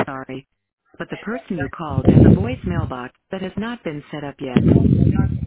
sorry, but the person you called has a voicemail box that has not been set up yet.